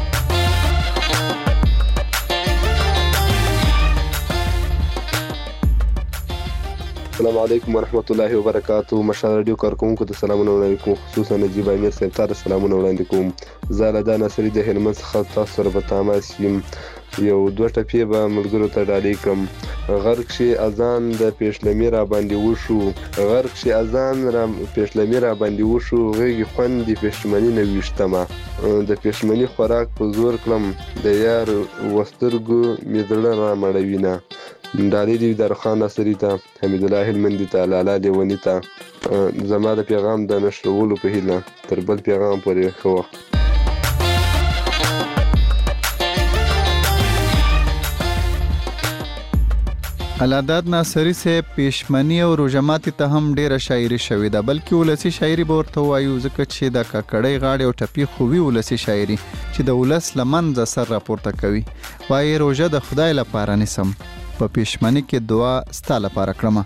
السلام علیکم ورحمت الله وبرکاتہ مشال رادیو کارکونکو ته سلامونه وړاندې کوم خصوصا نجیب امیر صاحب ته سلامونه وړاندې کوم زه له دا ناصري د هلمند څخه تاسو سره په تماس یم یو دوه ټپې به ملګرو ته ډالۍ کړم غرق شي اذان د پیشلمي را باندې وشو غرق شي اذان را پیشلمي را باندې وشو غږی خوند د پښمنۍ نه وشتمه د پښمنۍ خوراک په زور کلم د یار وسترګو میدړه را مړوینه ډالۍ دی در خان ناصری ته حمید الله هلمندي ته لالا دیونی ته زما د پیغام د نشرولو په هیله تر بل پیغام پورې خو علادات ناصری صاحب پېشمنی او روجماتي ته هم ډیره شاعري شوې ده بلکې ولسی شاعري به ورته وایو ځکه چې د ککړۍ غاړې او ټپي خووي ولسی شاعري چې د ولس لمنځه سر راپورته کوي وایي روژه د خدای لپاره نیسم په پېشمنی کې دعا ستا لپاره کړمه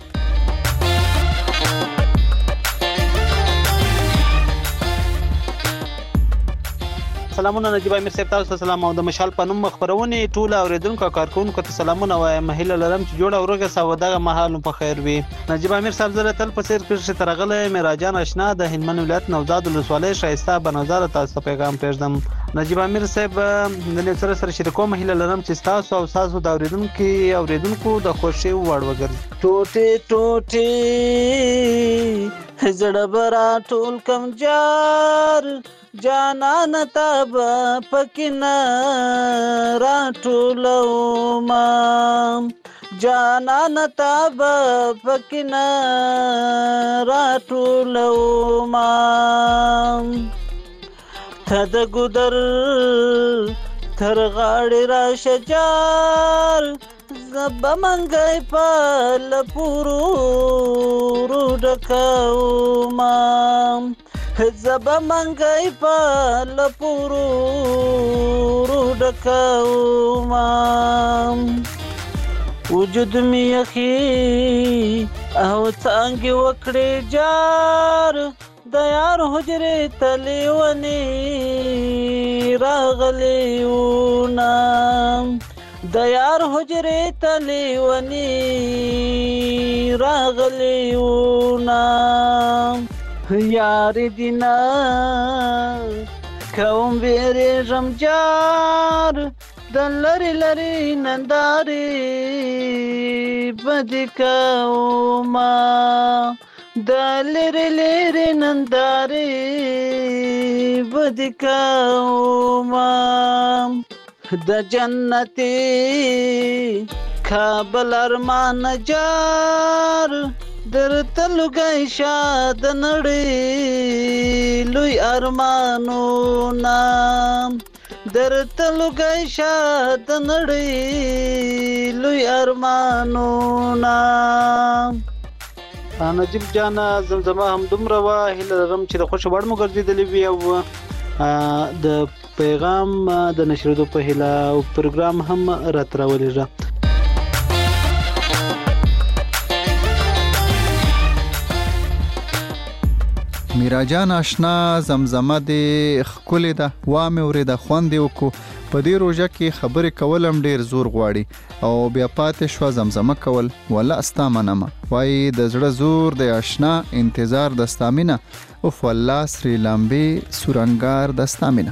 سلامونه نجیب امیر صاحب تاسو سلام او د مشال پنوم خبرونه ټول اوریدونکو کارکونکو ته سلامونه وایم مهله لرم چې جوړ اورګه سوداغه محل په خیر وي نجیب امیر صاحب زره تل په سیر کې ترغله مراجان آشنا د هلمند ولایت نوزاد ولسوالۍ شایسته بنظر تاسو پیغام پېژدم نجیب امیر صاحب د نصر سره شریکو مهله لرم چې تاسو او تاسو د اوریدونکو اوریدونکو د خوشي وړ وګرځي ټوټه ټوټه زړه برا ټول کم جار جانان تاب پکنا راټولو ما جانان تاب پکنا راټولو ما ته د ګودر تر غاړې راشه جار زبه منګی په لپورو ډکوما زبه منګی په لپورو ډکوما وجود می یخی او څانګې وکړې جار د یار حجرې ته لیونې راغلی وونه د یار حجرې ته لیونې راغلی وونه یارې دینه کوم ویرېږم جار د لرې لرې نندارې بدې کومه د لرې لرې نندارې بدې کومه د جنتي کابل ارمان جار درته لوګی شه د نړۍ لوی ارمانونه درته لوګی شه د نړۍ لوی ارمانونه نجیب جانا زمزمه هم دومره وه هیله لرم چې د خوښې وړ مو ګرځېدلې وي او د پیغام د نشریدو په هیله او پروګرام هم راته راولېږه. میراجان آشنا زمزمه دې ښکلې ده وامې اورېده خوند یې وکړو په دې روژه کې خبرې کول هم ډېر زور غواړي او بیا پاتې شوه زمزمه کول والله ستا منمه وایي د زړه زور د آشنا انتظار د ستا مینه اوف والله سرې لامبې سورنګار د ستا مینه.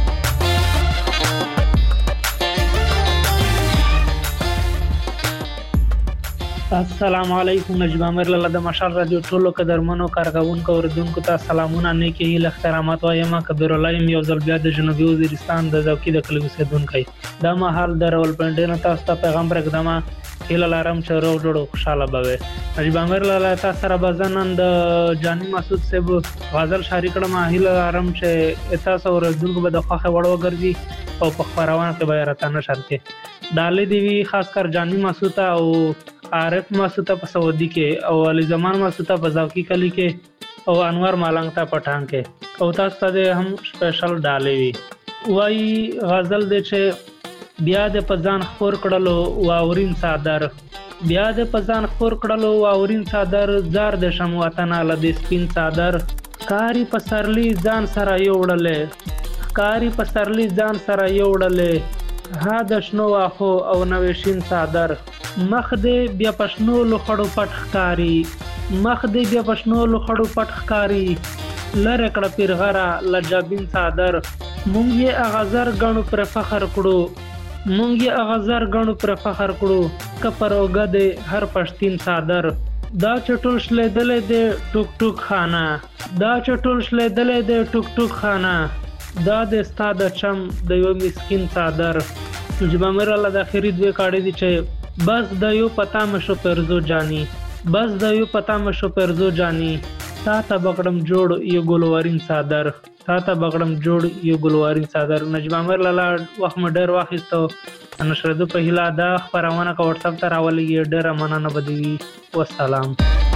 السلام علیکم نجیب امیر لاله د مشال رادیو ټولو قدرمنو کارکونکو اوریدونکو ته سلامونه نیکې هیله احترامات وایم. کبیر الله یم یو ځل بیا د جنوبي وزیرستان د ذوقي د کلي اوسیدونکی دا مهال د راولپنډۍ نه تاسو ته پیغام پرېږدم هیله لرم چې روغ جوړ او خوشحاله به وئ. نجیب امیر لاله تاسو سره به زه نن د جاني مسعود صاحب غزل شاعري کړم. هیله لرم چې تاسو اوریدونکو به د خوښې وړ وګرځي او په خپرونه کې به یې راته نشر کړي. ډالۍ دې وي خاص کر جاني مسعود او عارف مسعود په سعودي کې او علي زمان مسعود په ذوقي کلی کې او انور مالنګ ته پټان کې او تاسو ته هم سپیشل ډالۍ وي. وای غزل دې چې بیا د پزان خور کړلو واورین صادر بیا د پزان خور کړلو واورین صادر زار د شم وطن له د سپین صادر کاری پسرلی ځان سره یوړلې کاری پسرلی ځان سره یوړلې ها د شنو واخو او نوې شین صادر مخ دې بیا پښنو لخړو پټ ښکاری مخ دې بیا پښنو لخړو پټ ښکاری لره کړه پیرغرا لجابین صادر مونږ یې اغزر غنو پر فخر کړو مونږ یې اغزر غنو پر فخر کړو کپر اوګه دې هر پښتین صادر دا چټول شلې دلې دې ټوک ټوک خانه دا چټول شلې دلې دې ټوک ټوک خانه دا د استاد چم د یو مسکین صادر. نجیب امیر الله د اخري دوه کاړې دي چې بس د یو پتا مشو پرزو جانی بس د یو پتا مشو پرزو جانی تا ته بغړم جوړ یو ګلوارین صادر تا ته بغړم جوړ یو ګلوارین صادر. نجیب امیر الله وخت مډر واخیستو نشردو په هیله دا خبرونه کا واتس اپ ته راولېږي ډېره مننه بدوي والسلام.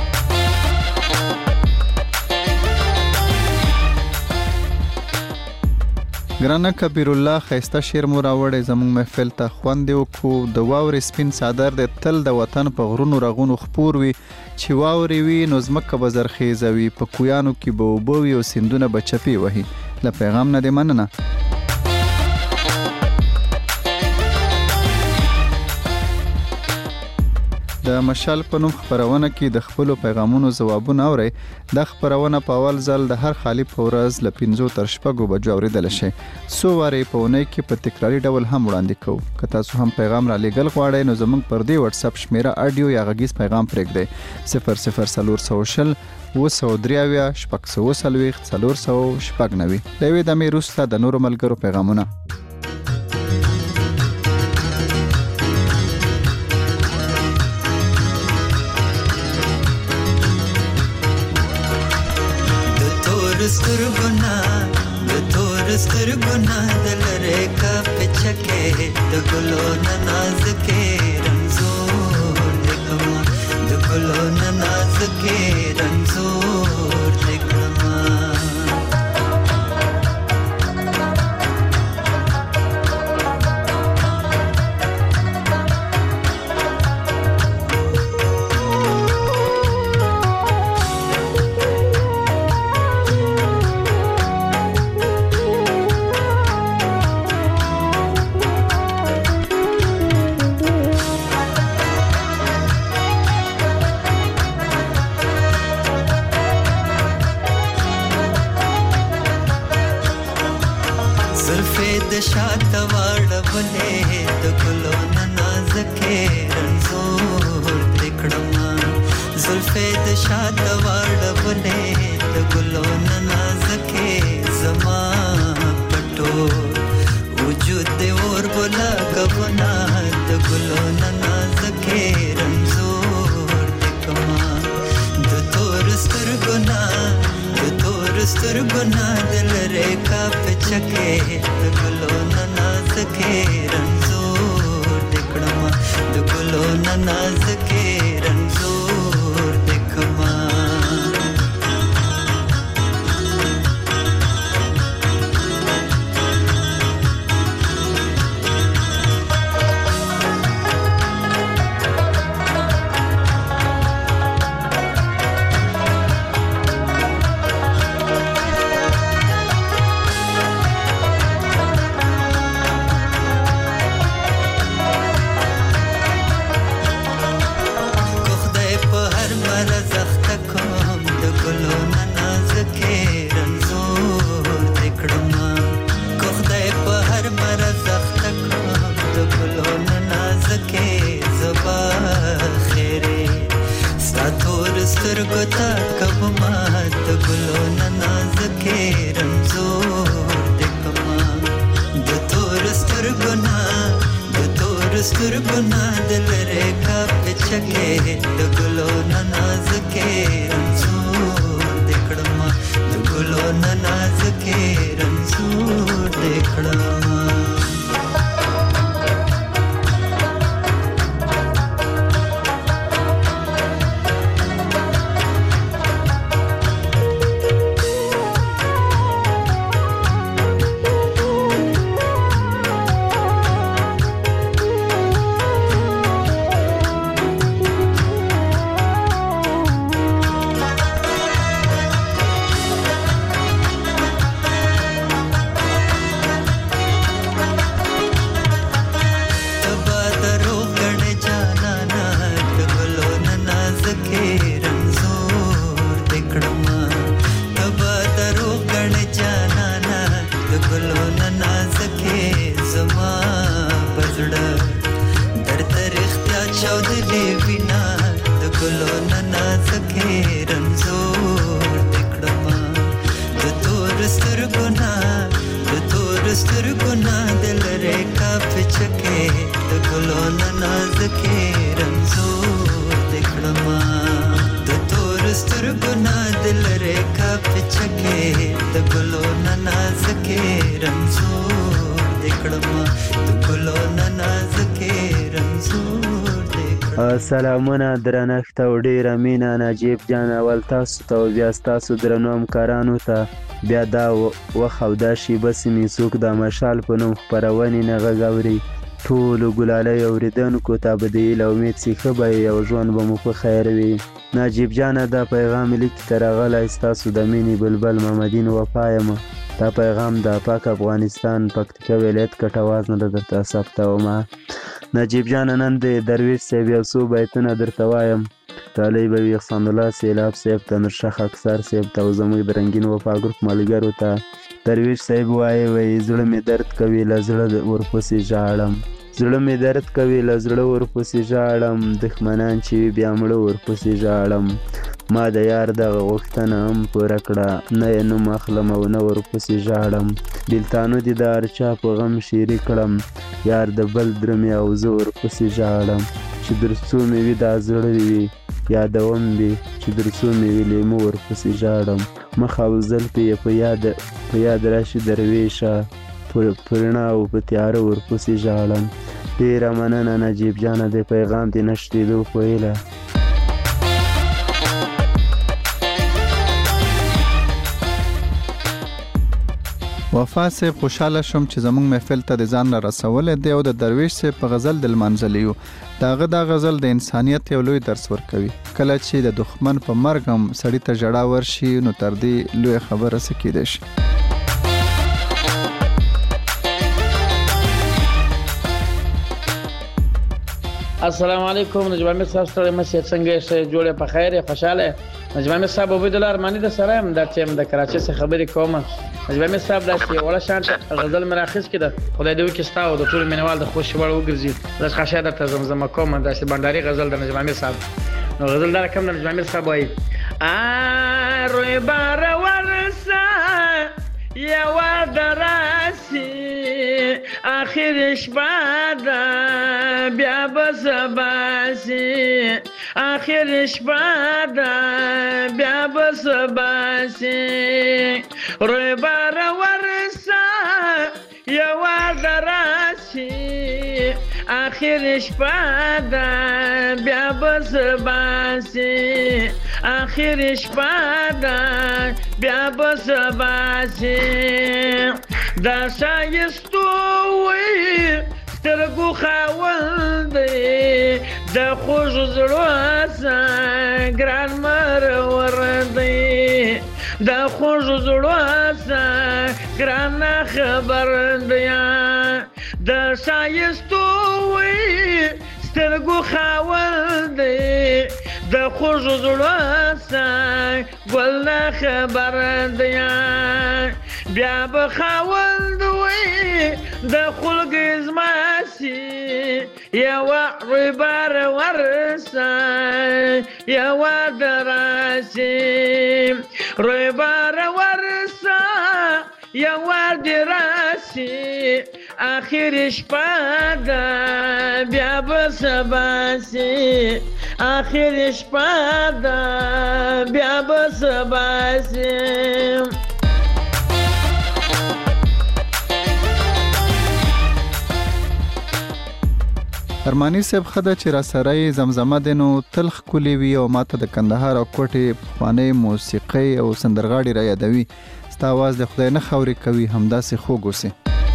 ګرانه کبیر الله خیسته شعر مو راوړی زموږ محفل ته خوند وکړو. د واورې سپین صادر د تل د وطن په غرونو رغونو خپور وي چې واورې وي نو ځمکه به زرخیزه وي په کویانو کې به اوبه وي او سیندونه به چپې وهي. له پیغام نه دې مننه. د مشال په نوم خبرونه کې د خپل پیغامونو ځوابونه اوري. د خبرونه په اول ځل د هر خالی په ورځ ل پنځو تر شپږو بجو اوریدل شي. سو واره په اونۍ کې په تکراری ډول هم وړاندې کوو. که تاسو هم پیغام را لېږل غواړئ نو زموږ پر دې واتس اپ شمیره اډیو یا غږیز پیغام پرېږدئ صفر صفر څلور سوه شل اووه سوه درې اویا شپږ سوه څلوېښت څلور سوه شپږ نوي. د یوې دمې وروسته د نورو ملګرو پیغامونه. سترګونه د تور سترګونه دلره کا پچکه د ګلو ناز کې رنزور دکما د ګلو ناز کې رنزور دکما د شاته واړولې د ګلو ناز کې رنزور دکړما زلفې د شاته واړولې د ګلو ناز کې زما پټو وجود دې اور بولا غونا د ګلو ناز کې رنزور دکما د تور سترګنا د تور سترګنا دلره کا پچکه د ګلو ناز کې رنزور دکړما د ګلو ناز کې رنزور دکما سترګتا کب مات ګلو ناز کې رنزور دکما د تور سترګنا د تور سترګنا دلره کا پچکه د ګلو ناز کې رنزور دکړما د ګلو ناز کې رنزور دکړما سلامونه درنښت او ډیره مینه نجیب جان اول تاسو ته او بیا ستاسو درنو همکارانو ته بیا دا وخت او دا شیبه سیمې څوک د مشال په نوم خپرونې نه غږ اوري ټولو ګلالی اورېدونکو ته به د هیله امید چې ښه به یې او ژوند به مو په خیر وي نجیب جانه دا پیغام لیکي ته راغلی ستاسو د مینې بلبل محمدین وفا یم دا پیغام د پاک افغانستان پکتیکا ولایت کټواز نه درته ثبتومه نجیب جانه نن د درویش صاحب یو څو بیتونه درته وایم ډالۍ به وي احسان الله سیلاب صاحب ته نورشاه خاکسار صاحب ته او زموږ د رنګین وفا ګروپ ملګرو ته درویش صاحب وایي وایي زړه مې درد کوي له زړه ورپسې ژاړم زړه مې درد کوي له زړه ورپسې ژاړم دښمنان چې وي بیا مړه ورپسې ژاړم ما د یار دغه غوښتنه هم پوره کړه نه یې نوم اخلم او نه ورپسې ژاړم بېلتانو دې د هر چا په غم شیري کړم یار د بل درومې او زه ورپسې ژاړم چې تر څو مې وي دا زړه وي یادوم دې چې در څو مې ویلې مو ورپسې ژاړم مخ او زلفې یې په یاد په یاد راشي درویشه په رڼا او په تیاره ورپسې ژاړم ډېره مننه نجیب جانه د پیغام دې نه شتېدو خویله وفا صاحب خوشاله شوم چې زموږ محفل ته د ځان را رسولې دی او د درویش صاحب په غزل د لمانځلي یو داغه دا غزل د انسانیت یو لوی درس ورکوي کله چې د دښمن په مرګ هم سړی ته ژړا ورشي نو تر دې لوی خبره څه کیدای شي السلام علیکم نجیب امیر صاحب ستړي مشه څنګه شه جوړه په خیر خوشاله نجیب امیر صاحب عبید الله ارمانی د سره هم د ټیم د کراچۍ څخه خبرې کوم نجیب امیر صاحب داسې ولا شانت غزل مراخص کده خدای دې وکي ستاو د ټول مینوال د خوش وړ وګرځي د خاصه د تزمزم کوم داسې بنداري غزل د نجیب امیر صاحب نو غزل دا کوم د نجیب امیر صاحب وای ا روي بار ورسا یا دراسي اخر شپه بیا بسباسي اخر شپه بیا بسباسي روي بار ورسا یا دراسي اخر شپه بیا بسباسي اخر شپه بیا بسباسي دا شایستو وي سترګو خاوند د خوږ زړه سره ګران مرور دی د خوږ زړه سره ګران خبر دی د شایستو وي سترګو خاوند د خوږ زړه سره ګل نه خبر دی بیا به خاوند وي د خلق ازماسي یوا ربار ورسا یوا دراسي ربار ورسا یوا دراسي اخر شپه بیا بسباسي اخر شپه بیا بسباسي ارمانی صاحب خدای چې را سره زمزمه دینو تلخ کولی وی او ماته د کندهار او کوټي خواني موسیقي او سندرغاړي را یادوي ستا आवाज د خدای نه خوري کوي همداسې خوګوسي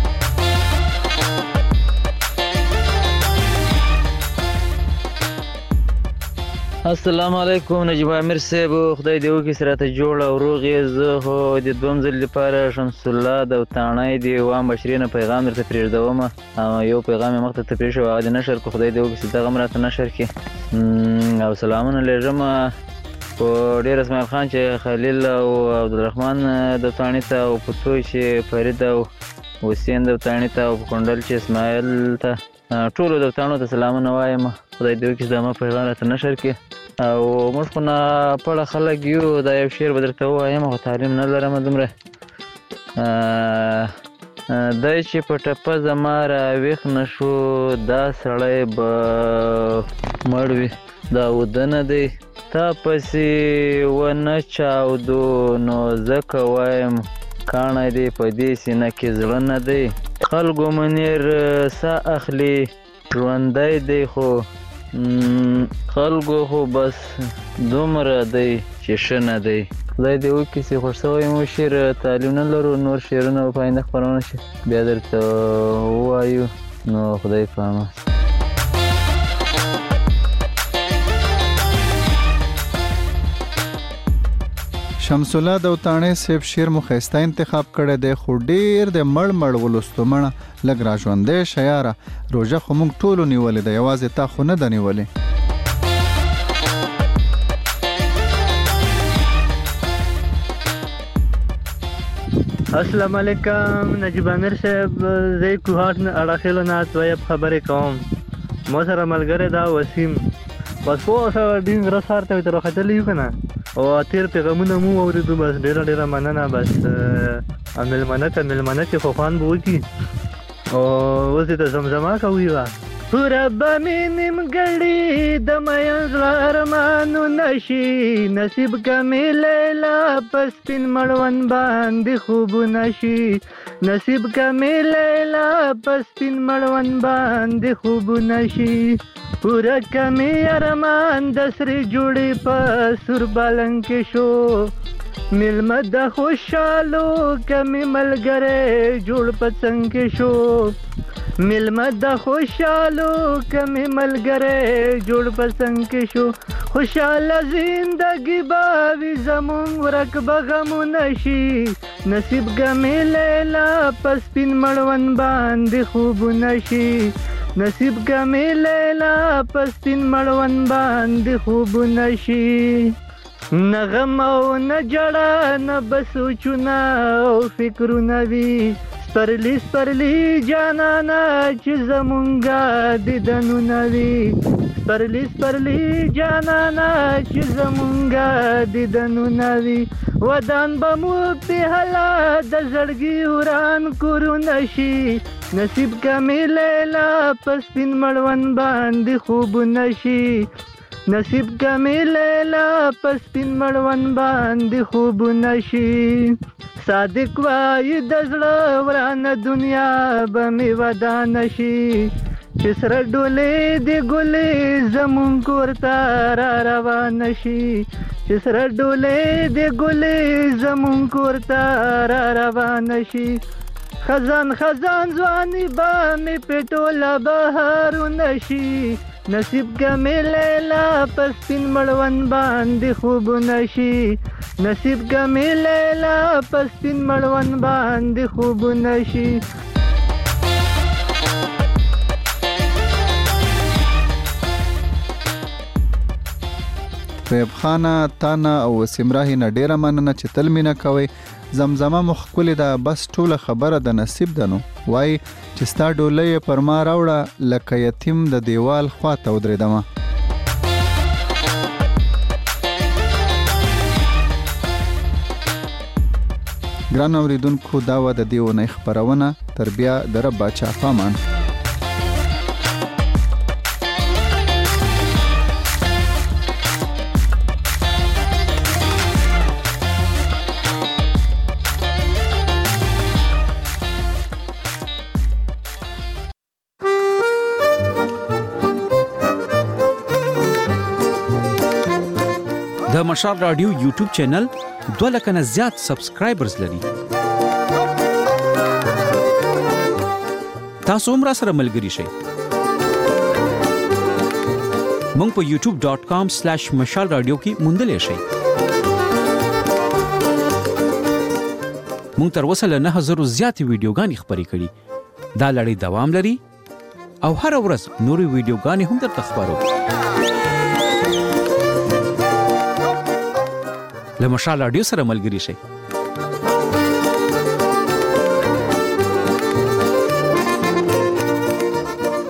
السلام علیکم نجیب امیر صاحب خدای دې وکړي سره ته جوړ او روغ یې زه خو د دوم ځل لپاره شمس الله د وطانۍ دی وام بشرینه پیغام درته پرېږدوم یو پیغام یې مخته ته پرېښو هغه دې نشر کړو خدای دې وکړي دغه هم راته نشر کړي او سلامونه لېږم په ډېر اسماعیل خان چې خلیل او عبدالرحمن د وطانۍ ته او په توی چې فرید او حسین د وطانۍ ته او په کونډل چې اسماعیل ته ټولو د وطانو ته سلامونه وایم خدای دې وکړي دا ما پیغام راته نشر کړي او موږ خو نه پړه خلک یو دا یو شعر به درته ووایم خو تعلیم نه لرم دومره دی چې په ټپه زما راویښ نه شو دا سړی به مړ وي دا وده نه دی تا پسې ونه چاودو نو ځکه وایم کاڼی دی په دې سینه کې زړه نه دی خلکو منیر سا اخلي ژوندی دی خو خلکو خو بس دومره دی چې ښه نه دی خدای دې وکړي چې خوښ شوی مو شعر تعلیم نه لرو نور شعرونه په آینده خپرونه شي بیا درته ووایو نو خدای په امان شمس الله د وطانۍ صاحب شعر مو ښایسته انتخاب کړی دی خو ډېر د مړ مړ ولوستو مړه لږ را ژوندی شه یاره روژه خو موږ ټولو نیولې ده یوازې تا خو نه ده نیولې السلام علیکم نجیب امیر صاحب زه کوهاټ نه اړخیلو نه دویب خبرې کوم ما سره ملګری دا وسیم بس په سره دین رسار ته تر خطلې یو کنه او تیر پیغامونه مو اوریدو بس ډیره ډیره مننه بس عمل مننه کمل مننه چې خو خوان بو کی او وزه د زمزمه کوي وا پورا به مې نیمګړي د مین زړه ارمانو نشي نصیب که مې لیلا په سپین مړوند باندې خوبونه شي نصیب که مې لیلا په سپین مړوند باندې خوبونه شي پورا که مې ارمان د سرې جوړې په سور بالنګ کې شو میلمه د خوشحالو که مې ملګری جوړ په څنګ کې شو میلمه د خوشحالو که مې ملګری جوړ په څنګ کې شو خوشحاله زندګي به وي زمونږ ورک به غمونه شي نصیب که مې لیلا په سپین مړوند باندې خوبونه شي نصیب که مې لیلا په سپین مړوند باندې خوبونه شي نه غم او نه جړه نه به سوچونه او فکرونه وي سپرلی سپرلی جانانا چې زمونږه دیدنونه وي سپرلی سپرلی جانانا چې زمونږه دیدنونه وي ودان به مو پهلا د زړګي وران کورونه شي نصیب که مې لیلا په سپین مړوند باندې خوبونه شي نصیب که مې لیلا په سپین مړوند باندې خوبونه شي صادق وایي د زړه ورانه دنیا به مې ودانه شي چې سره ډولې د ګلې زمونږ کور ته را روانه شي چې سره ډولې د ګلې زمونږ کور ته را روانه شي خزان خزان ځواني به مې په ټوله بهارونه شي نصیب که مې لیلا په سپین مړوند باندې خوبونه شي نصیب که مې لیلا په سپین مړوند باندې خوبونه شي طیب خانه تانا او وسیم راهی نه ډیره مننه چې تل مینه کوي زمزمه مخ کولې ده بس ټوله خبره د نصیب ده نو وای چې ستا ډولۍ پر ما راوړه لکه یتیم د دیوال خواته ودرېدمه ګران اوریدونکو دا وه د دې اونۍ خپرونه تر بیا د رب باچا پامان د مشال رادیو یوټیوب چینل دوه لکه نه زیات سبسکرایبرز لري تاسو هم را سره ملګري شئ مونږ په یوټیوب ډاٹ کام سلیش مشال رادیو کې موندلی شئ مونږ تر اوسه له نه زره زیاتې ویډیوګانې خپرې کړي دا لړۍ دوام لري او هره ورځ نورې ویډیوګانې هم درته خپرو له مشال رادیو سره ملګري شئ